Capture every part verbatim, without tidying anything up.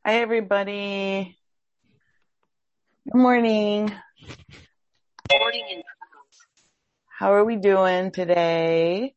Hi, everybody. Good morning. Morning. How are we doing today?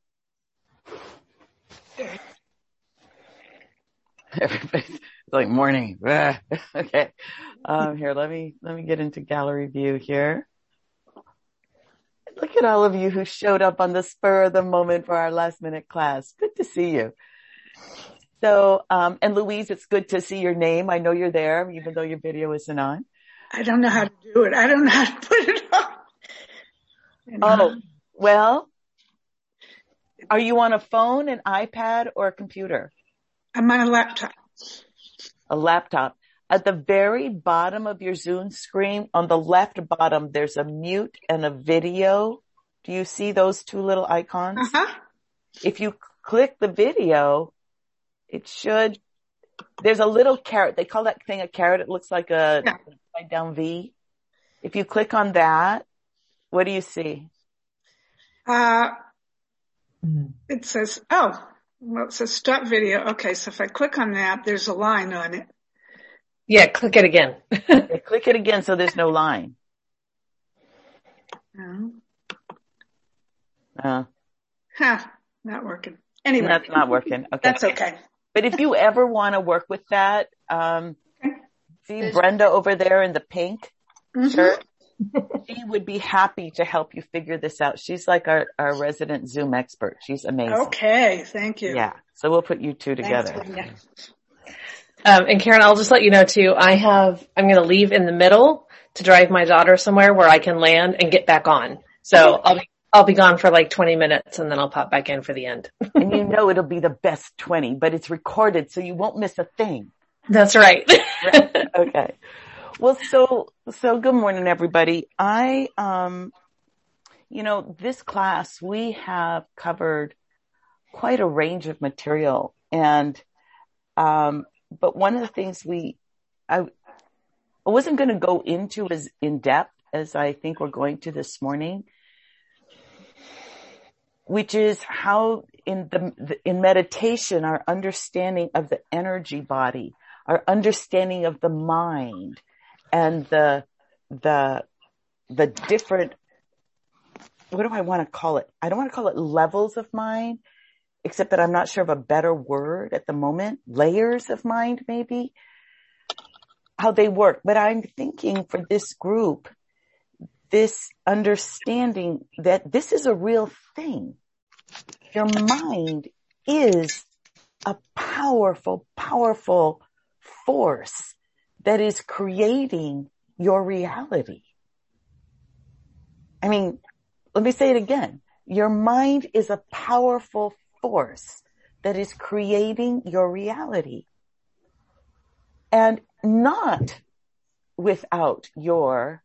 Everybody's like morning. Okay. Um, here, let me, let me get into gallery view here. Look at all of you who showed up on the spur of the moment for our last minute class. Good to see you. So, um, and Louise, it's good to see your name. I know you're there, even though your video isn't on. I don't know how to do it. I don't know how to put it on. Oh, well, are you on a phone, an iPad, or a computer? I'm on a laptop. A laptop. At the very bottom of your Zoom screen, on the left bottom, there's a mute and a video. Do you see those two little icons? Uh-huh. If you click the video, it should, there's a little carrot. They call that thing a carrot. It looks like a Yeah. upside down V. If you click on that, what do you see? Uh, it says, oh, well, it says stop video. Okay, so if I click on that, there's a line on it. Yeah, click it again. Okay, click it again so there's no line. No. Uh, Huh, not working. Anyway. That's not working. Okay. That's okay. But if you ever want to work with that, um, see Brenda over there in the pink Mm-hmm. shirt? She would be happy to help you figure this out. She's like our, our resident Zoom expert. She's amazing. Okay, thank you. Yeah. So we'll put you two together. Thanks, Linda. Um, and Karen, I'll just let you know too, I have, I'm going to leave in the middle to drive my daughter somewhere where I can land and get back on. So Okay. I'll be, I'll be gone for like twenty minutes and then I'll pop back in for the end. And you know it'll be the best twenty, but it's recorded so you won't miss a thing. That's right. Okay. Well, so, so good morning, everybody. I, um, you know, this class, we have covered quite a range of material. And, um, but one of the things we, I, I wasn't going to go into as in depth as I think we're going to this morning, which is how in the, in meditation, our understanding of the energy body, our understanding of the mind, and the, the, the different, what do I want to call it? I don't want to call it levels of mind, except that I'm not sure of a better word at the moment. Layers of mind, maybe, how they work. But I'm thinking for this group, this understanding that this is a real thing. Your mind is a powerful, powerful force that is creating your reality. I mean, let me say it again. Your mind is a powerful force that is creating your reality. And not without your,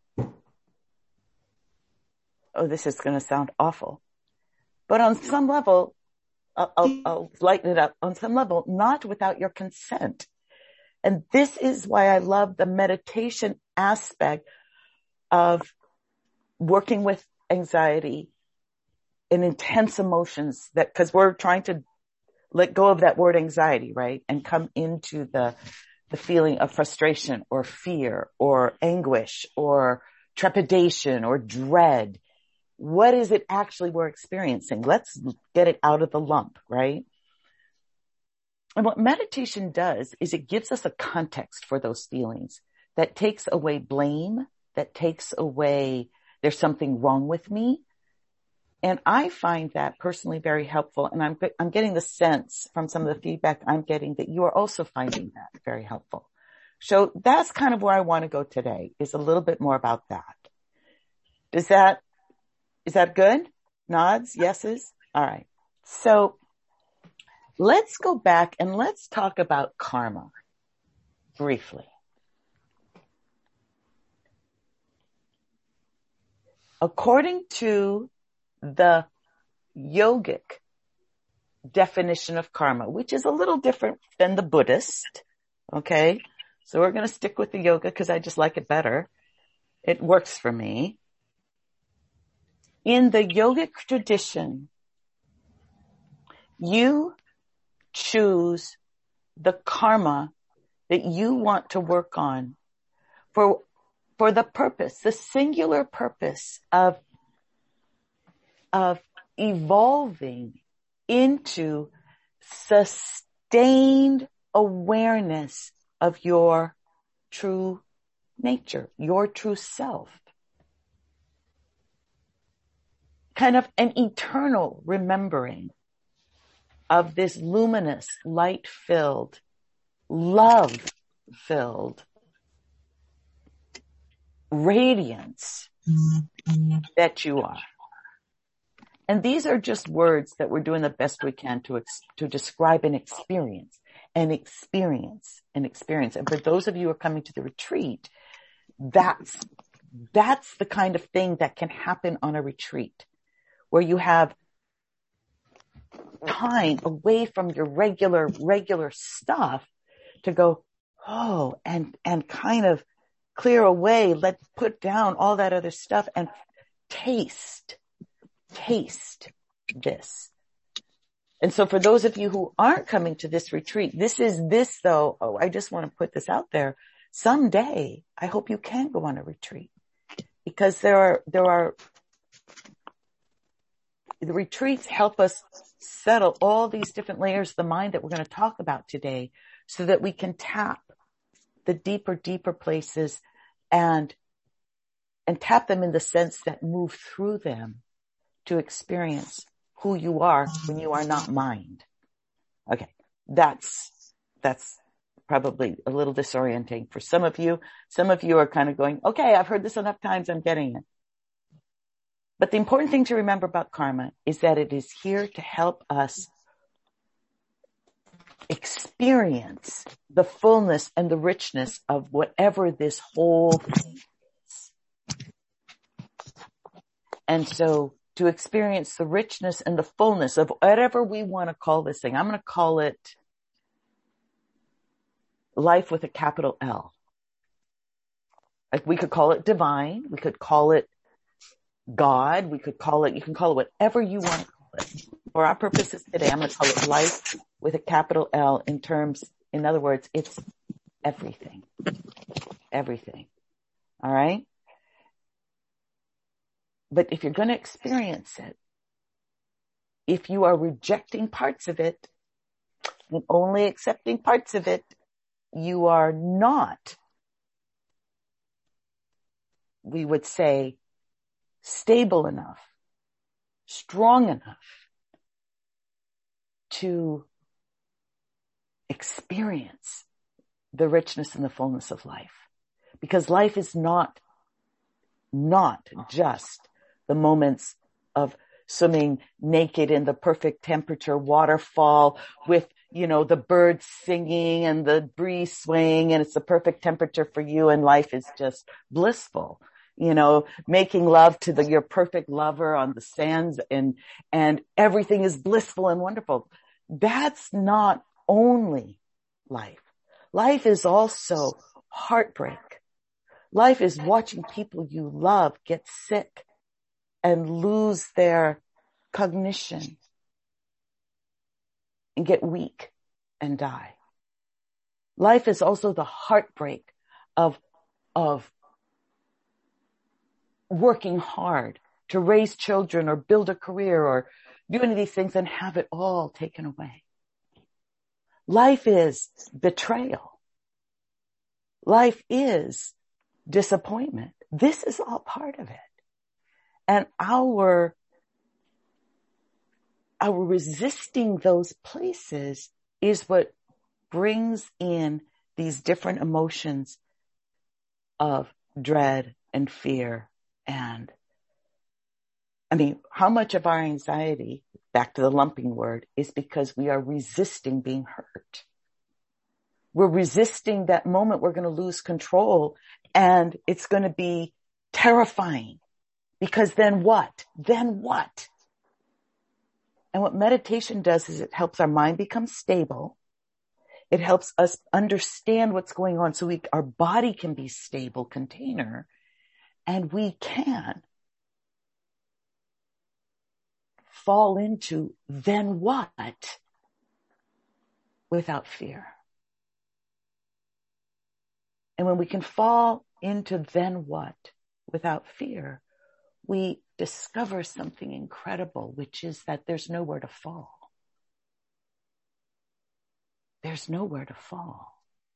oh, this is going to sound awful, but on some level, I'll, I'll, I'll lighten it up. On some level, not without your consent. And this is why I love the meditation aspect of working with anxiety and intense emotions, that, cause we're trying to let go of that word anxiety, right? And come into the, the feeling of frustration or fear or anguish or trepidation or dread. What is it actually we're experiencing? Let's get it out of the lump, right? And what meditation does is it gives us a context for those feelings that takes away blame, that takes away there's something wrong with me. And I find that personally very helpful. And I'm, I'm getting the sense from some of the feedback I'm getting that you are also finding that very helpful. So that's kind of where I want to go today, is a little bit more about that. Does that, is that good? Nods? Yeses? All right. So let's go back and let's talk about karma briefly. According to the yogic definition of karma, which is a little different than the Buddhist, okay? So we're going to stick with the yoga because I just like it better. It works for me. In the yogic tradition, you choose the karma that you want to work on for, for the purpose, the singular purpose of, of evolving into sustained awareness of your true nature, your true self. Kind of an eternal remembering of this luminous, light-filled, love-filled radiance that you are. And these are just words that we're doing the best we can to ex- to describe an experience, an experience, an experience. And for those of you who are coming to the retreat, that's, that's the kind of thing that can happen on a retreat, where you have time away from your regular, regular stuff to go, oh, and, and kind of clear away, let, put down all that other stuff and taste, taste this. And so for those of you who aren't coming to this retreat, this is this though, oh, I just want to put this out there. Someday, I hope you can go on a retreat, because there are, there are, the retreats help us settle all these different layers of the mind that we're going to talk about today, so that we can tap the deeper, deeper places and, and tap them in the sense that move through them to experience who you are when you are not mind. Okay. That's, that's probably a little disorienting for some of you. Some of you are kind of going, okay, I've heard this enough times. I'm getting it. But the important thing to remember about karma is that it is here to help us experience the fullness and the richness of whatever this whole thing is. And so to experience the richness and the fullness of whatever we want to call this thing, I'm going to call it life with a capital L. Like we could call it divine. We could call it God, we could call it, you can call it whatever you want to call it. For our purposes today, I'm going to call it life with a capital L in terms, in other words, it's everything. Everything. All right? But if you're going to experience it, if you are rejecting parts of it and only accepting parts of it, you are not, we would say, stable enough, strong enough to experience the richness and the fullness of life. Because life is not, not just the moments of swimming naked in the perfect temperature waterfall with, you know, the birds singing and the breeze swaying, and it's the perfect temperature for you and life is just blissful. You know, making love to the, your perfect lover on the sands and, and everything is blissful and wonderful. That's not only life. Life is also heartbreak. Life is watching people you love get sick and lose their cognition and get weak and die. Life is also the heartbreak of, of working hard to raise children or build a career or do any of these things and have it all taken away. Life is betrayal. Life is disappointment. This is all part of it. And our, our resisting those places is what brings in these different emotions of dread and fear. And I mean, how much of our anxiety, back to the lumping word, is because we are resisting being hurt. We're resisting that moment we're going to lose control and it's going to be terrifying, because then what? Then what? And what meditation does is it helps our mind become stable. It helps us understand what's going on so we, our body can be stable container. And we can fall into then what without fear. And when we can fall into then what without fear, we discover something incredible, which is that there's nowhere to fall. There's nowhere to fall.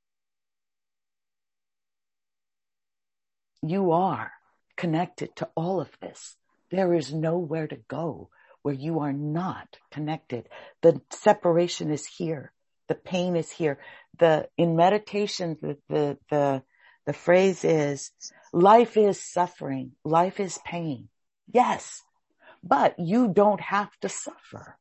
You are connected to all of this. There is nowhere to go where you are not connected. The separation is here. The pain is here. The, in meditation, the, the, the, the phrase is, life is suffering. Life is pain. Yes, but you don't have to suffer.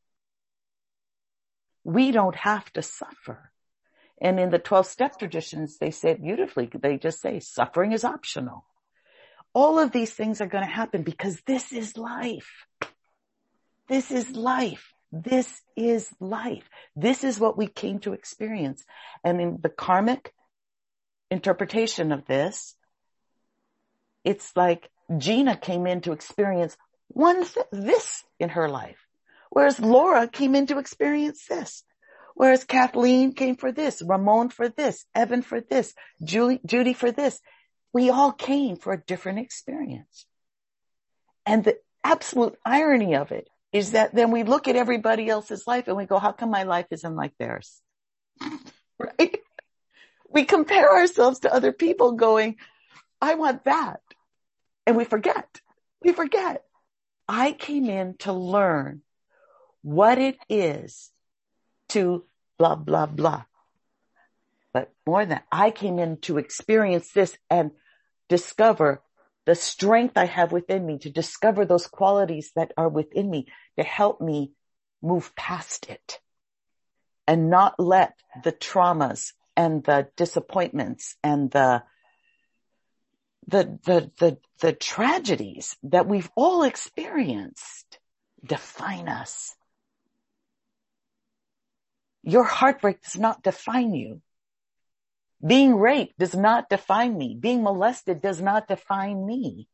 We don't have to suffer. And in the twelve-step traditions, they say it beautifully. They just say suffering is optional. All of these things are going to happen because this is life. This is life. This is life. This is what we came to experience. And in the karmic interpretation of this, it's like Gina came in to experience one th- this in her life, whereas Laura came in to experience this, whereas Kathleen came for this, Ramon for this, Evan for this, Julie, Judy for this. We all came for a different experience. And the absolute irony of it is that then we look at everybody else's life and we go, how come my life isn't like theirs? Right? We compare ourselves to other people going, I want that. And we forget. We forget. I came in to learn what it is to blah, blah, blah. But more than that, I came in to experience this and discover the strength I have within me, to discover those qualities that are within me, to help me move past it and not let the traumas and the disappointments and the the the the, the tragedies that we've all experienced define us. Your heartbreak does not define you. Being raped does not define me. Being molested does not define me.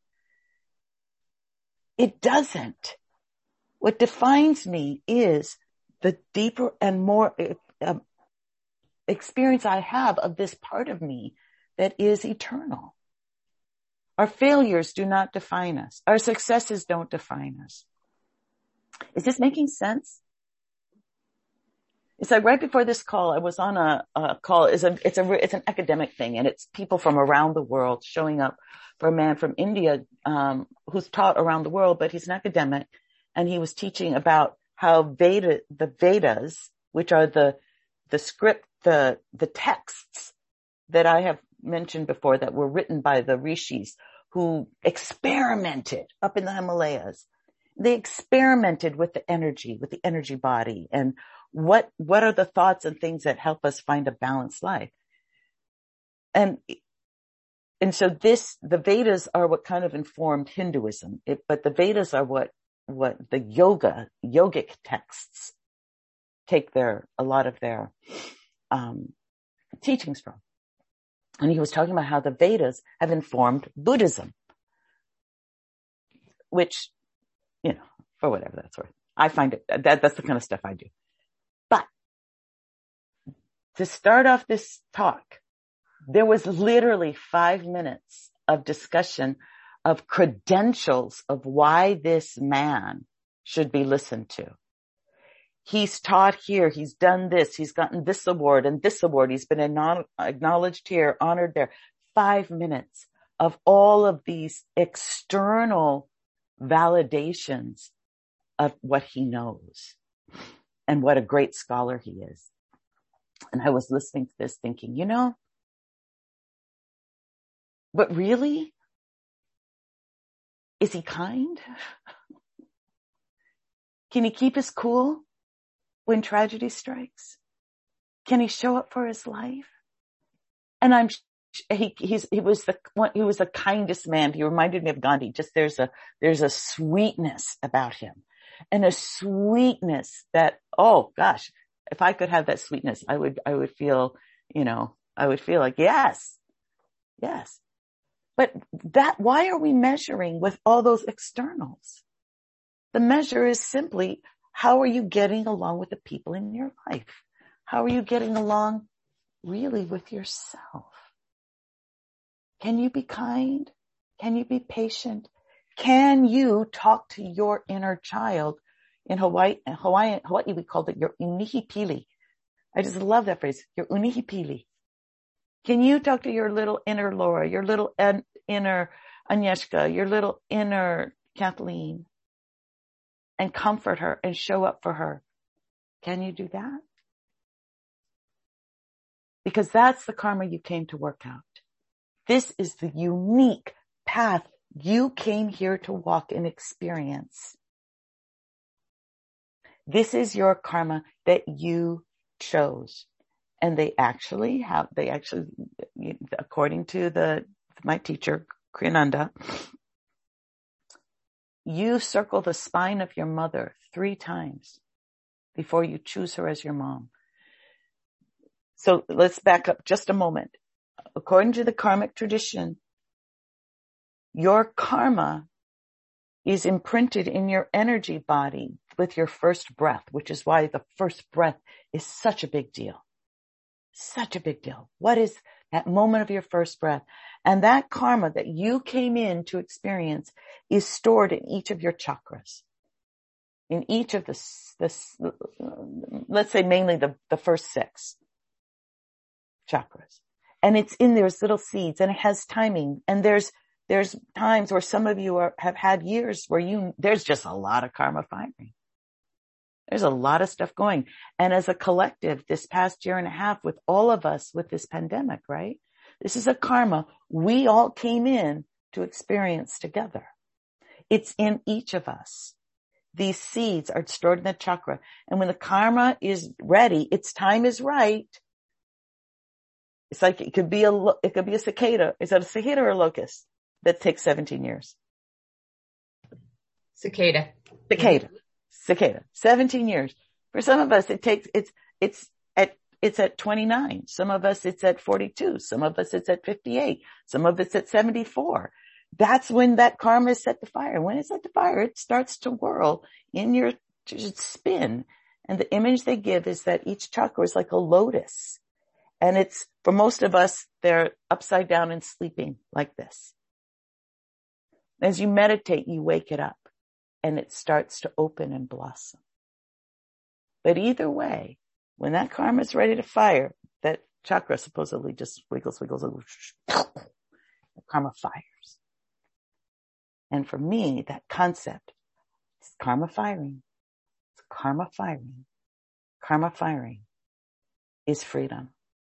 It doesn't. What defines me is the deeper and more uh, experience I have of this part of me that is eternal. Our failures do not define us. Our successes don't define us. Is this making sense? It's like right before this call, I was on a, a call. It's a, it's a, it's an academic thing, and it's people from around the world showing up for a man from India, um, who's taught around the world, but he's an academic, and he was teaching about how Veda, the Vedas, which are the, the script, the, the texts that I have mentioned before that were written by the rishis who experimented up in the Himalayas. They experimented with the energy, with the energy body, and what, what are the thoughts and things that help us find a balanced life? And, and so this, the Vedas are what kind of informed Hinduism, it, but the Vedas are what, what the yoga, yogic texts take their, a lot of their, um, teachings from. And he was talking about how the Vedas have informed Buddhism, which, you know, for whatever that's worth. I find it, that, that's the kind of stuff I do. But to start off this talk, there was literally five minutes of discussion of credentials of why this man should be listened to. He's taught here, he's done this, he's gotten this award and this award, he's been acknowledged here, honored there. Five minutes of all of these external validations of what he knows and what a great scholar he is. And I was listening to this thinking, you know, but really, is he kind? Can he keep his cool when tragedy strikes? Can he show up for his life? And I'm, he, he's, he was the one, he was the kindest man. He reminded me of Gandhi. Just there's a, there's a sweetness about him and a sweetness that, oh gosh, if I could have that sweetness, I would, I would feel, you know, I would feel like, yes, yes. But that, why are we measuring with all those externals? The measure is simply, how are you getting along with the people in your life? How are you getting along really with yourself? Can you be kind? Can you be patient? Can you talk to your inner child? In Hawaii, in Hawaii, Hawaii, we called it your unihipili. I just love that phrase, your unihipili. Can you talk to your little inner Laura, your little en- inner Agnieszka, your little inner Kathleen, and comfort her and show up for her? Can you do that? Because that's the karma you came to work out. This is the unique path you came here to walk and experience. This is your karma that you chose. And they actually have, they actually, according to the, my teacher, Kriyananda, you circle the spine of your mother three times before you choose her as your mom. So let's back up just a moment. According to the karmic tradition, your karma is imprinted in your energy body with your first breath, which is why the first breath is such a big deal. Such a big deal. What is that moment of your first breath? And that karma that you came in to experience is stored in each of your chakras. In each of the, the let's say mainly the, the first six chakras. And it's in there's little seeds, and it has timing. And there's, there's times where some of you are, have had years where you, there's just a lot of karma firing. There's a lot of stuff going. And as a collective, this past year and a half with all of us with this pandemic, right? This is a karma we all came in to experience together. It's in each of us. These seeds are stored in the chakra. And when the karma is ready, its time is right. It's like it could be a, it could be a cicada. Is that a cicada or a locust? That takes seventeen years. Cicada. Cicada. Cicada. seventeen years. For some of us, it takes, it's, it's at, it's at twenty-nine. Some of us, it's at forty-two. Some of us, it's at fifty-eight. Some of it's at seventy-four. That's when that karma is set to fire. When it's set to fire, it starts to whirl in your spin. And the image they give is that each chakra is like a lotus. And it's, for most of us, they're upside down and sleeping like this. As you meditate, you wake it up and it starts to open and blossom. But either way, when that karma is ready to fire, that chakra supposedly just wiggles, wiggles, wiggles, the karma fires. And for me, that concept is karma firing. It's karma firing. Karma firing is freedom.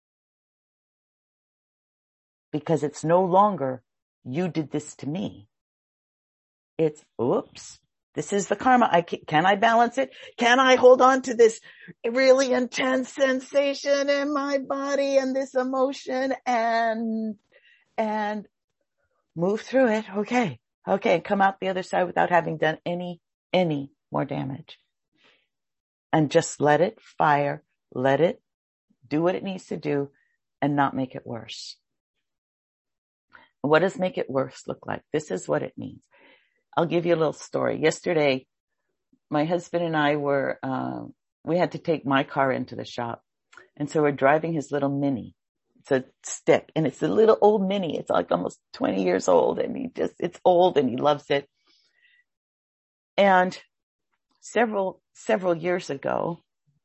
Because it's no longer, you did this to me. It's, oops, this is the karma. I can, can I balance it? Can I hold on to this really intense sensation in my body and this emotion and, and move through it? Okay. Okay. And come out the other side without having done any, any more damage. And just let it fire, let it do what it needs to do and not make it worse. What does make it worse look like? This is what it means. I'll give you a little story. Yesterday, my husband and I were, uh, we had to take my car into the shop. And so we're driving his little Mini. It's a stick and it's a little old Mini. It's like almost twenty years old and he just, it's old and he loves it. And several, several years ago,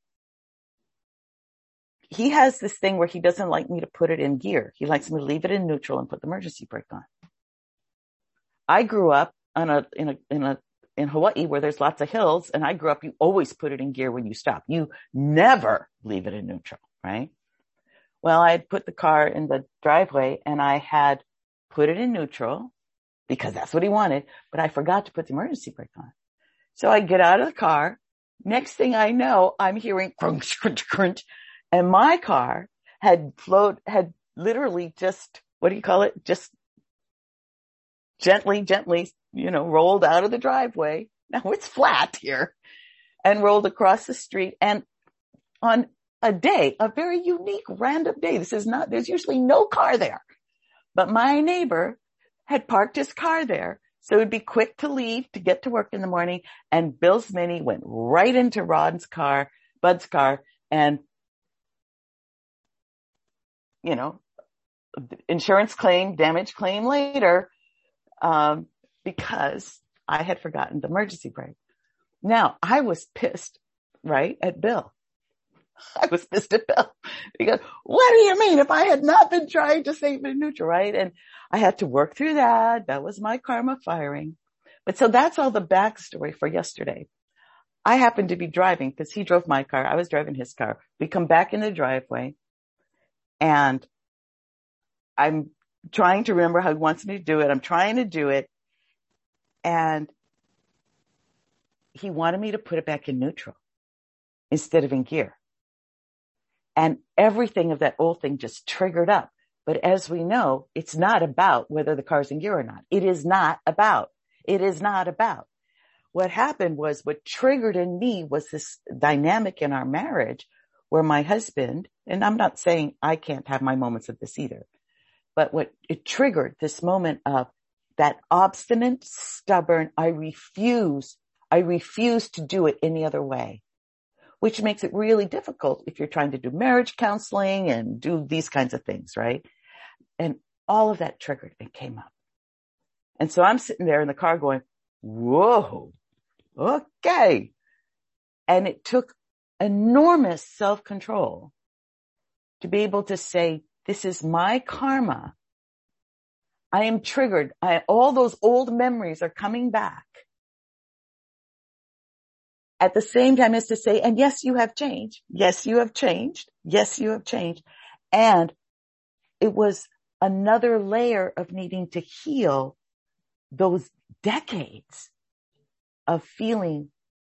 he has this thing where he doesn't like me to put it in gear. He likes me to leave it in neutral and put the emergency brake on. I grew up on a, in a, in a, in Hawaii where there's lots of hills, and I grew up, you always put it in gear when you stop. You never leave it in neutral, right? Well, I had put the car in the driveway and I had put it in neutral because that's what he wanted, but I forgot to put the emergency brake on. So I get out of the car. Next thing I know, I'm hearing crunch, crunch, crunch. And my car had flowed, had literally just, what do you call it? Just gently, gently, you know, rolled out of the driveway. Now it's flat here and rolled across the street. And on a day, a very unique random day, this is not, there's usually no car there, but my neighbor had parked his car there. So it'd be quick to leave to get to work in the morning. And Bill's Mini went right into Rod's car, Bud's car, and you know, insurance claim, damage claim later, um, because I had forgotten the emergency brake. Now I was pissed, right, at Bill. I was pissed at Bill because what do you mean if I had not been trying to save it in neutral, right? And I had to work through that. That was my karma firing. But so that's all the backstory for yesterday. I happened to be driving because he drove my car. I was driving his car. We come back in the driveway and I'm trying to remember how he wants me to do it. I'm trying to do it. And he wanted me to put it back in neutral instead of in gear. And everything of that old thing just triggered up. But as we know, it's not about whether the car's in gear or not. It is not about. It is not about. What happened was what triggered in me was this dynamic in our marriage where my husband, and I'm not saying I can't have my moments of this either, but what it triggered this moment of that obstinate, stubborn, I refuse, I refuse to do it any other way. Which makes it really difficult if you're trying to do marriage counseling and do these kinds of things, right? And all of that triggered and came up. And so I'm sitting there in the car going, whoa, okay. And it took enormous self-control to be able to say, this is my karma. I am triggered. I, all those old memories are coming back. At the same time as to say, and yes, you have changed. Yes, you have changed. Yes, you have changed. And it was another layer of needing to heal those decades of feeling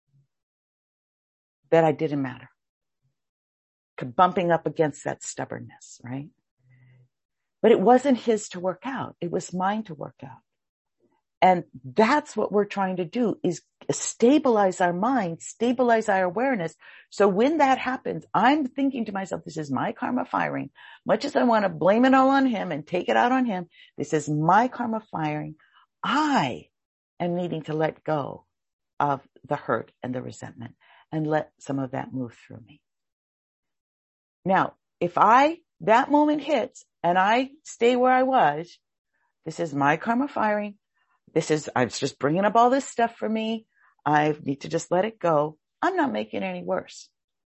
that I didn't matter. Bumping up against that stubbornness, right? But it wasn't his to work out. It was mine to work out. And that's what we're trying to do is stabilize our mind, stabilize our awareness. So when that happens, I'm thinking to myself, this is my karma firing. Much as I want to blame it all on him and take it out on him, this is my karma firing. I am needing to let go of the hurt and the resentment and let some of that move through me. Now, if I, that moment hits and I stay where I was, this is my karma firing. This is, I was just bringing up all this stuff for me. I need to just let it go. I'm not making it any worse.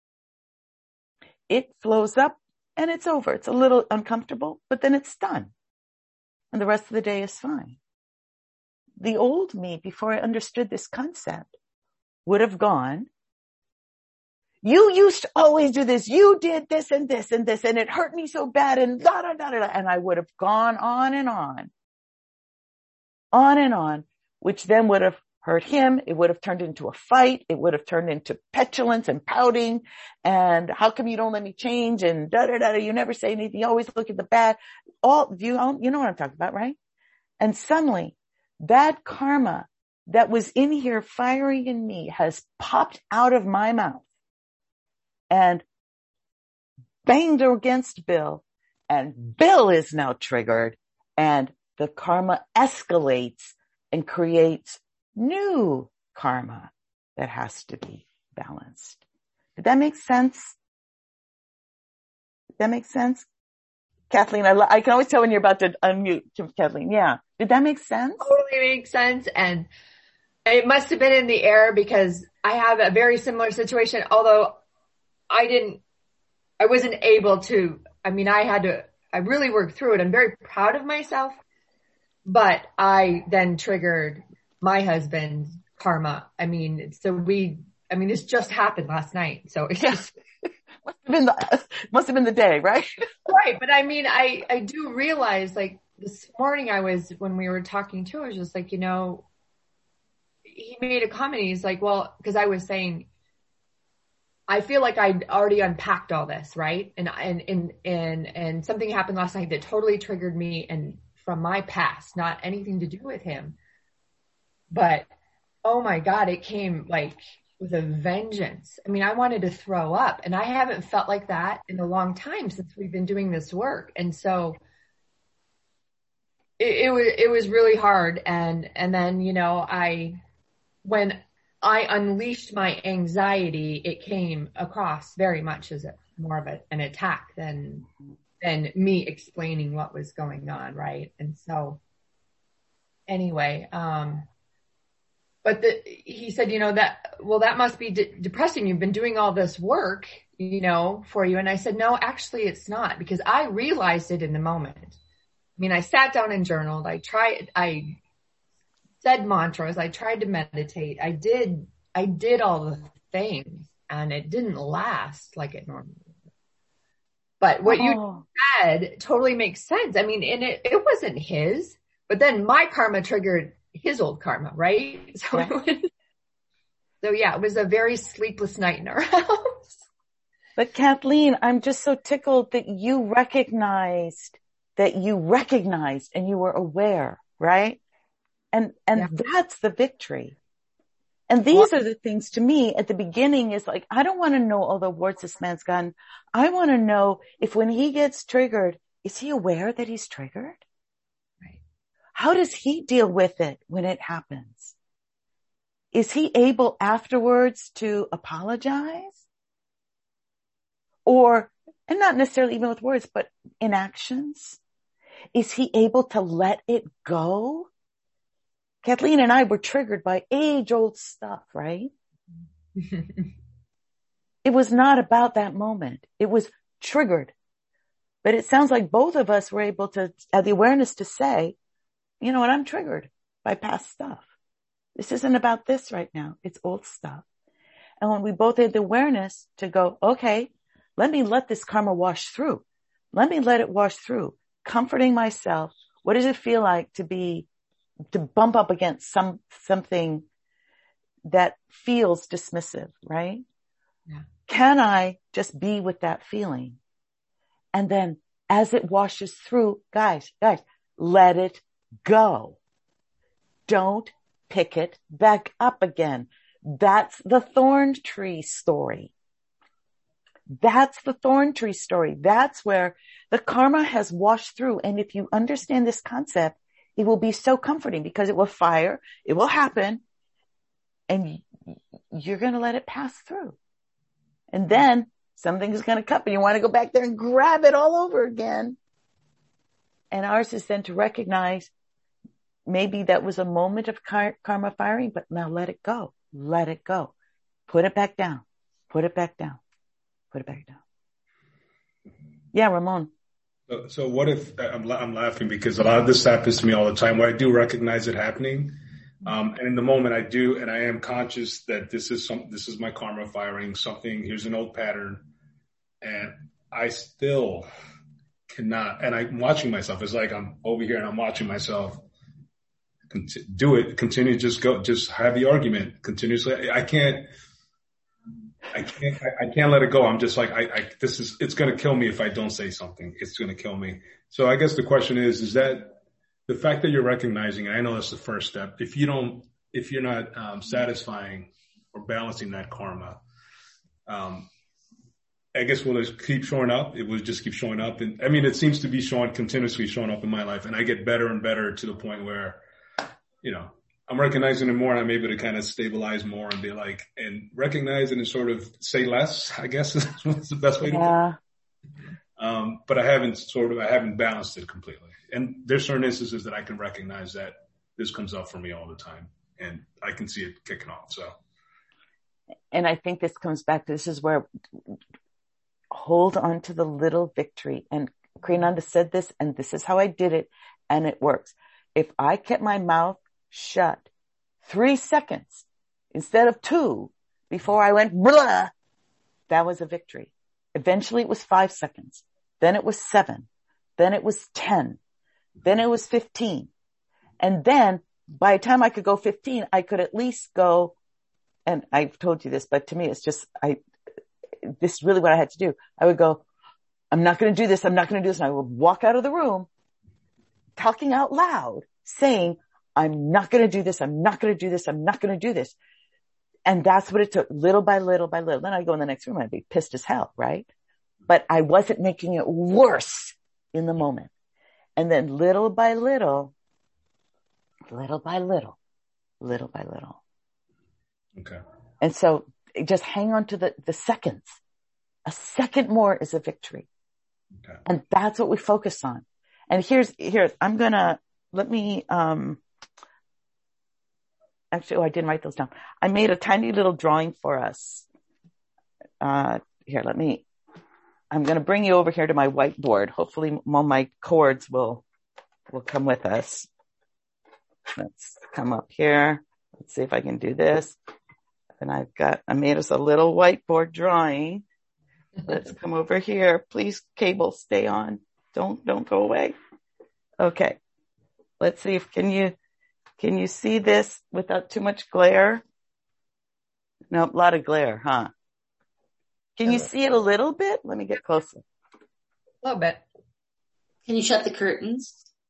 It flows up and it's over. It's a little uncomfortable, but then it's done. And the rest of the day is fine. The old me, before I understood this concept, would have gone, you used to always do this. You did this and this and this, and it hurt me so bad and da da da da. And I would have gone on and on. On and on, which then would have hurt him. It would have turned into a fight. It would have turned into petulance and pouting. And how come you don't let me change? And da da da. You never say anything. You always look at the bad. All you, you know what I'm talking about, right? And suddenly, that karma that was in here firing in me has popped out of my mouth and banged against Bill. And Bill is now triggered, and the karma escalates and creates new karma that has to be balanced. Did that make sense? Did that make sense? Kathleen, I, I can always tell when you're about to unmute, Kathleen. Yeah. Did that make sense? Totally makes sense. And it must have been in the air because I have a very similar situation, although I didn't, I wasn't able to, I mean, I had to, I really worked through it. I'm very proud of myself. But I then triggered my husband's karma. I mean, so we, I mean, this just happened last night. So it's just, must have been the, must have been the day, right? Right. But I mean, I, I do realize like this morning I was, when we were talking too, I was just like, you know, he made a comment. He's like, well, cause I was saying, I feel like I'd already unpacked all this, right? And, and, and, and, and something happened last night that totally triggered me and from my past, not anything to do with him. But, oh my God, it came like with a vengeance. I mean, I wanted to throw up, and I haven't felt like that in a long time since we've been doing this work. And so it, it was, it was really hard. And, and then, you know, I, when I unleashed my anxiety, it came across very much as a, more of a, an attack than than me explaining what was going on. Right. And so anyway, um, but the, he said, you know, that, well, that must be de- depressing. You've been doing all this work, you know, for you. And I said, no, actually it's not, because I realized it in the moment. I mean, I sat down and journaled. I tried, I said mantras. I tried to meditate. I did, I did all the things, and it didn't last like it normally would. But what oh. you said totally makes sense. I mean, and it, it wasn't his, but then my karma triggered his old karma, right? So, yeah. It was, so yeah, it was a very sleepless night in our house. But Kathleen, I'm just so tickled that you recognized that you recognized and you were aware, right? And, and yeah. That's the victory. And these well, are the things to me at the beginning is like, I don't want to know all the warts this man's gotten. I want to know if when he gets triggered, is he aware that he's triggered? Right. How does he deal with it when it happens? Is he able afterwards to apologize? Or, and not necessarily even with words, but in actions? Is he able to let it go? Kathleen and I were triggered by age-old stuff, right? It was not about that moment. It was triggered. But it sounds like both of us were able to have the awareness to say, you know what, I'm triggered by past stuff. This isn't about this right now. It's old stuff. And when we both had the awareness to go, okay, let me let this karma wash through. Let me let it wash through. Comforting myself. What does it feel like to be, to bump up against some, something that feels dismissive, right? Yeah. Can I just be with that feeling? And then as it washes through, guys, guys, let it go. Don't pick it back up again. That's the thorn tree story. That's the thorn tree story. That's where the karma has washed through. And if you understand this concept, it will be so comforting because it will fire, it will happen, and you're going to let it pass through. And then something's going to come and you want to go back there and grab it all over again. And ours is then to recognize maybe that was a moment of car- karma firing, but now let it go. Let it go. Put it back down. Put it back down. Put it back down. Yeah, Ramon. So, so what if I'm, I'm laughing because a lot of this happens to me all the time where I do recognize it happening. Um, and in the moment I do, and I am conscious that this is some, this is my karma firing something. Here's an old pattern. And I still cannot, and I'm watching myself. It's like I'm over here and I'm watching myself do it, continue, just go, just have the argument continuously. I can't, I can't, I, I can't let it go. I'm just like, I, I, this is, it's going to kill me if I don't say something. It's going to kill me. So I guess the question is, is that the fact that you're recognizing, and I know that's the first step. If you don't, if you're not um, satisfying or balancing that karma, um, I guess will it keep showing up? It will just keep showing up. And I mean, it seems to be showing, continuously showing up in my life. And I get better and better to the point where, you know, I'm recognizing it more and I'm able to kind of stabilize more and be like, and recognize it and sort of say less, I guess is the best way to yeah. put it. Um, but I haven't sort of, I haven't balanced it completely. And there's certain instances that I can recognize that this comes up for me all the time and I can see it kicking off. So. And I think this comes back to, this is where hold on to the little victory. And Kriyananda said this, and this is how I did it. And it works. If I kept my mouth shut three seconds instead of two before I went blah, that was a victory. Eventually it was five seconds. Then it was seven. Then it was ten. Then it was fifteen. And then by the time I could go fifteen, I could at least go, and I've told you this, but to me, it's just, I, this is really what I had to do. I would go, I'm not going to do this. I'm not going to do this. And I would walk out of the room talking out loud saying, I'm not going to do this. I'm not going to do this. I'm not going to do this. And that's what it took, little by little by little. Then I'd go in the next room and I'd be pissed as hell, right? But I wasn't making it worse in the moment. And then little by little, little by little, little by little. Okay. And so just hang on to the, the seconds. A second more is a victory. Okay. And that's what we focus on. And here's, here's, I'm going to, let me, um, actually, oh, I didn't write those down. I made a tiny little drawing for us. Uh, here, let me, I'm going to bring you over here to my whiteboard. Hopefully all my cords will, will come with us. Let's come up here. Let's see if I can do this. And I've got, I made us a little whiteboard drawing. Let's come over here. Please, cable, stay on. Don't, don't go away. Okay. Let's see if, can you, can you see this without too much glare? No, a lot of glare, huh? Can you see it a little bit? Let me get closer. A little bit. Can you shut the curtains?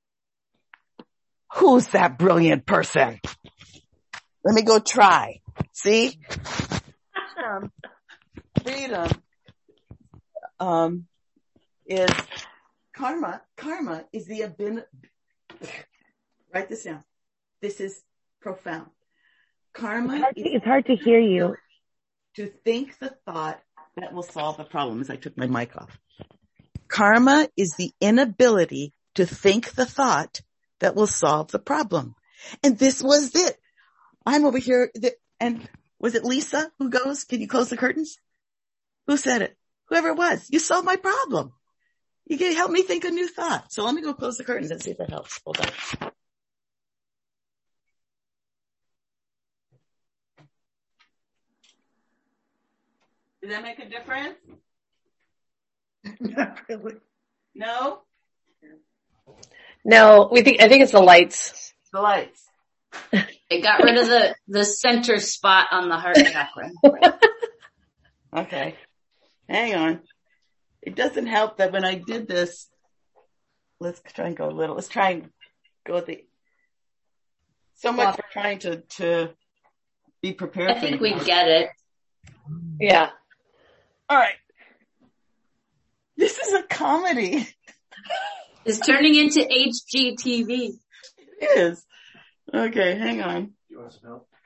Who's that brilliant person? Let me go try. See? Um, freedom um, is karma. Karma is the abin. Write this down. This is profound. Karma it's hard, to, is it's hard to hear you. To think the thought that will solve the problem. As I took my mic off. Karma is the inability to think the thought that will solve the problem. And this was it. I'm over here. And was it Lisa who goes, can you close the curtains? Who said it? Whoever it was. You solved my problem. You can help me think a new thought. So let me go close the curtains and see if that helps. Hold on. Did that make a difference? Not really. No? No, we think, I think it's the lights. The lights. It got rid of the, the center spot on the heart chakra. Okay. Hang on. It doesn't help that when I did this, let's try and go a little, let's try and go the, so much for trying to, to be prepared. I think we get it. Yeah. All right. This is a comedy. It's turning into H G T V. It is. Okay, hang on. You want some help?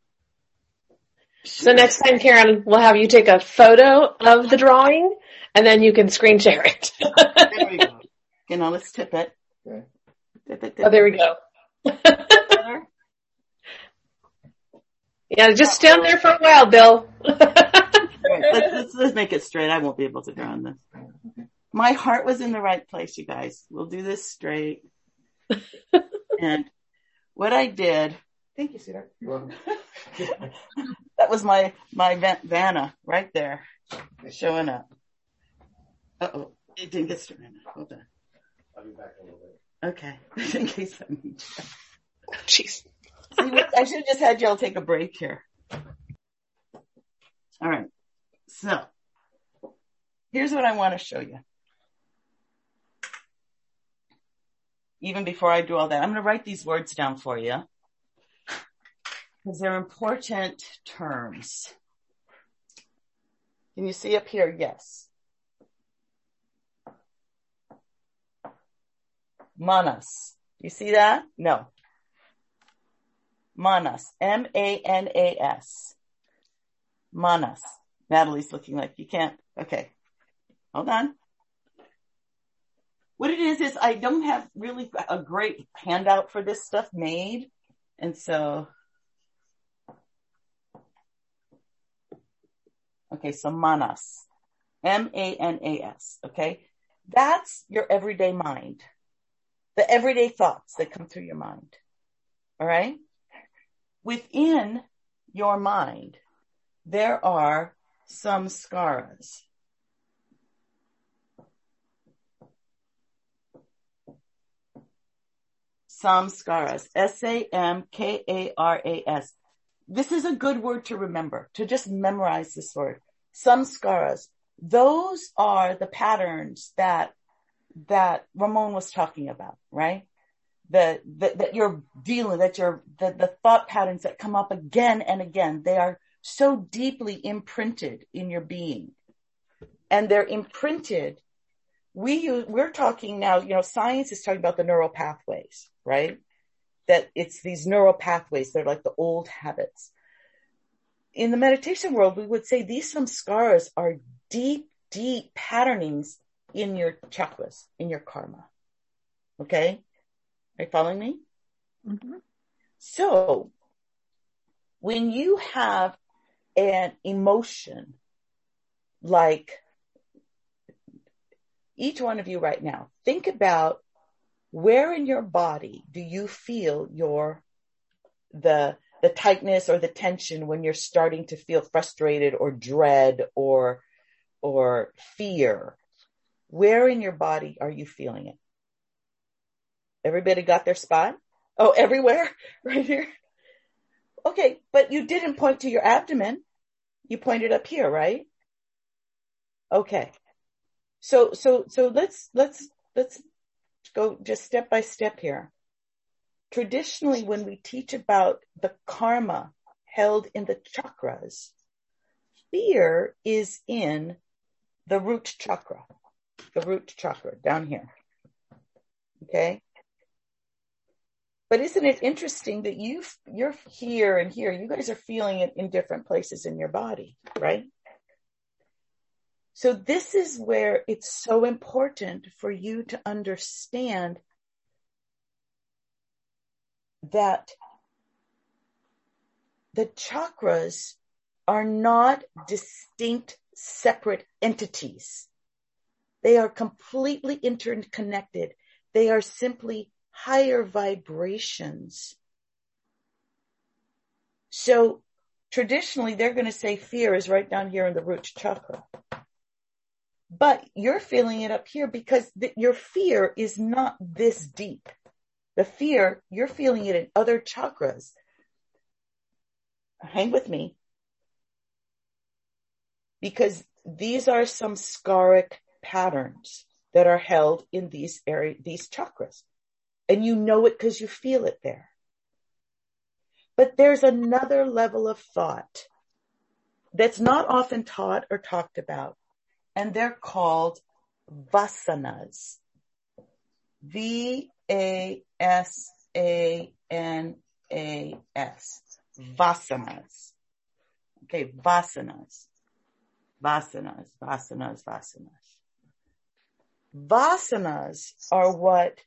So next time, Karen, we'll have you take a photo of the drawing and then you can screen share it. There we go. You know, let's tip it. Okay. Tip it, tip Oh, there we go. Yeah, just stand there for a while, Bill. Right, let's, let's, let's make it straight. I won't be able to draw on this. My heart was in the right place, you guys. We'll do this straight. And what I did, thank you, sweetheart. You're welcome. That was my, my Van- Vanna right there showing up. Uh-oh, it didn't get straight. Hold on. I'll be back in a little bit. Okay, in case I need you. Jeez. See, I should have just had y'all take a break here. All right. So, here's what I want to show you. Even before I do all that, I'm going to write these words down for you because they're important terms. Can you see up here? Yes. Manas. You see that? No. Manas. M A N A S. Manas. Natalie's looking like you can't. Okay. Hold on. What it is, is I don't have really a great handout for this stuff made. And so, okay, so manas. M A N A S. Okay. That's your everyday mind. The everyday thoughts that come through your mind. All right. Within your mind, there are samskaras. Samskaras. S A M K A R A S. This is a good word to remember, to just memorize this word. Samskaras. Those are the patterns that, that Ramon was talking about, right? That, that, that you're dealing, that you're, the, the thought patterns that come up again and again, they are so deeply imprinted in your being. And they're imprinted. We use, we're talking now, you know, science is talking about the neural pathways, right? That it's these neural pathways. They're like the old habits. In the meditation world, we would say these samskaras are deep, deep patternings in your chakras, in your karma. Okay? Are you following me? Mm-hmm. So when you have an emotion, like each one of you right now, think about where in your body do you feel your, the, the tightness or the tension when you're starting to feel frustrated or dread or, or fear? Where in your body are you feeling it? Everybody got their spot? Oh, everywhere? Right here? Okay, but you didn't point to your abdomen. You pointed up here, right? Okay. So, so, so let's, let's, let's go just step by step here. Traditionally, when we teach about the karma held in the chakras, fear is in the root chakra, the root chakra down here. Okay. But isn't it interesting that you, you're here and here, you guys are feeling it in different places in your body, right? So this is where it's so important for you to understand that the chakras are not distinct, separate entities. They are completely interconnected. They are simply higher vibrations. So traditionally, they're going to say fear is right down here in the root chakra. But you're feeling it up here because the, your fear is not this deep. The fear, you're feeling it in other chakras. Hang with me. Because these are some scaric patterns that are held in these area, these chakras. And you know it because you feel it there. But there's another level of thought that's not often taught or talked about. And they're called vasanas. V A S A N A S. Vasanas. Okay, vasanas. Vasanas, vasanas, vasanas. Vasanas are what,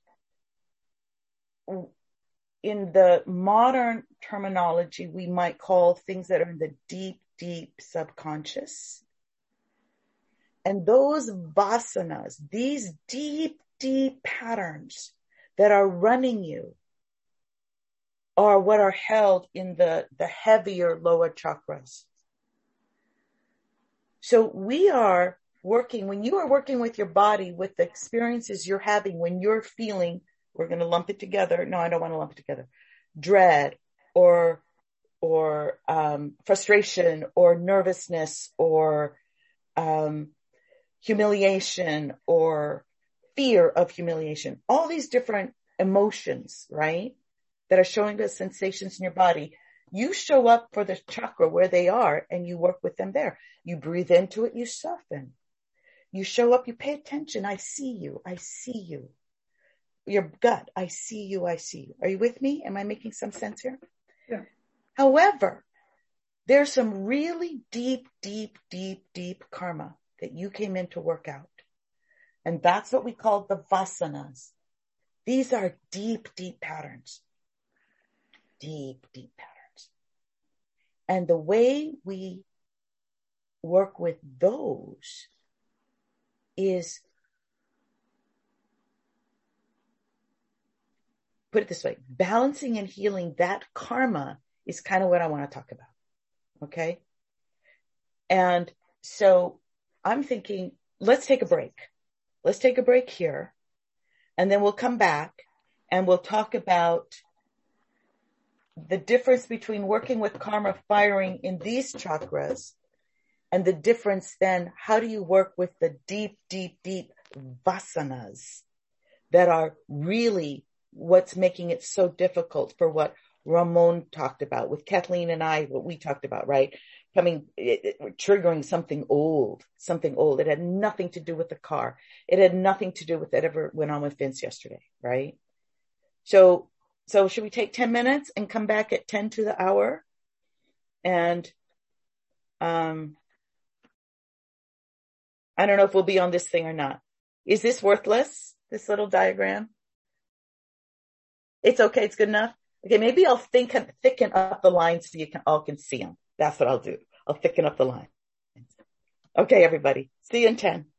in the modern terminology, we might call things that are in the deep, deep subconscious. And those vasanas, these deep, deep patterns that are running you, are what are held in the, the heavier lower chakras. So we are working, when you are working with your body, with the experiences you're having, when you're feeling, we're going to lump it together. No, I don't want to lump it together. Dread or, or, um, frustration or nervousness or, um, humiliation or fear of humiliation, all these different emotions, right? That are showing us sensations in your body. You show up for the chakra where they are and you work with them there. You breathe into it, you soften. You show up, you pay attention. I see you. I see you. Your gut. I see you. I see you. Are you with me? Am I making some sense here? Yeah. However, there's some really deep, deep, deep, deep karma that you came in to work out. And that's what we call the vasanas. These are deep, deep patterns. Deep, deep patterns. And the way we work with those is, put it this way, balancing and healing that karma is kind of what I want to talk about. Okay? And so I'm thinking, let's take a break. Let's take a break here. And then we'll come back and we'll talk about the difference between working with karma firing in these chakras and the difference then, how do you work with the deep, deep, deep vasanas that are really what's making it so difficult for what Ramon talked about with Kathleen and I, what we talked about, right? Coming, it, it, triggering something old, something old. It had nothing to do with the car. It had nothing to do with whatever went on with Vince yesterday, right? So, so should we take ten minutes and come back at ten to the hour? And, um, I don't know if we'll be on this thing or not. Is this worthless? This little diagram? It's okay. It's good enough. Okay. Maybe I'll think, thicken up the lines so you can all can see them. That's what I'll do. I'll thicken up the lines. Okay, everybody. See you in ten.